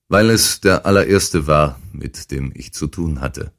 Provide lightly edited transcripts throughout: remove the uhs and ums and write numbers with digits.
weil es der allererste war, mit dem ich zu tun hatte.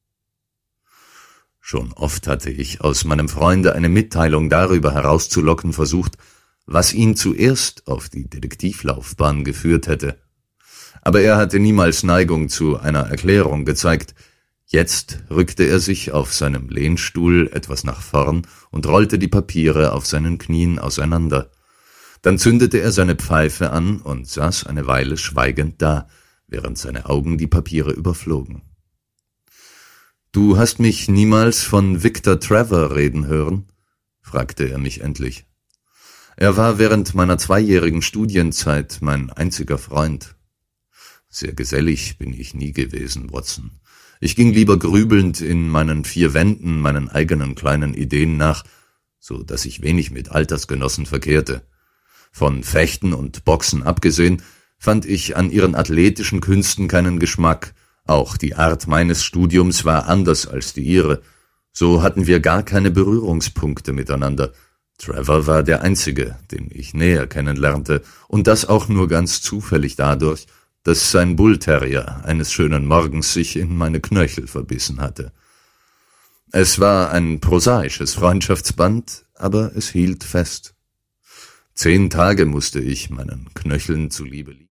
Schon oft hatte ich aus meinem Freunde eine Mitteilung darüber herauszulocken versucht, was ihn zuerst auf die Detektivlaufbahn geführt hätte. Aber er hatte niemals Neigung zu einer Erklärung gezeigt. Jetzt rückte er sich auf seinem Lehnstuhl etwas nach vorn und rollte die Papiere auf seinen Knien auseinander. Dann zündete er seine Pfeife an und saß eine Weile schweigend da, während seine Augen die Papiere überflogen. »Du hast mich niemals von Victor Trevor reden hören?« fragte er mich endlich. »Er war während meiner 2-jährigen Studienzeit mein einziger Freund. Sehr gesellig bin ich nie gewesen, Watson. Ich ging lieber grübelnd in meinen 4 Wänden meinen eigenen kleinen Ideen nach, so dass ich wenig mit Altersgenossen verkehrte. Von Fechten und Boxen abgesehen, fand ich an ihren athletischen Künsten keinen Geschmack. Auch die Art meines Studiums war anders als die ihre. So hatten wir gar keine Berührungspunkte miteinander. Trevor war der Einzige, den ich näher kennenlernte, und das auch nur ganz zufällig dadurch, dass sein Bullterrier eines schönen Morgens sich in meine Knöchel verbissen hatte. Es war ein prosaisches Freundschaftsband, aber es hielt fest. 10 Tage musste ich meinen Knöcheln zuliebe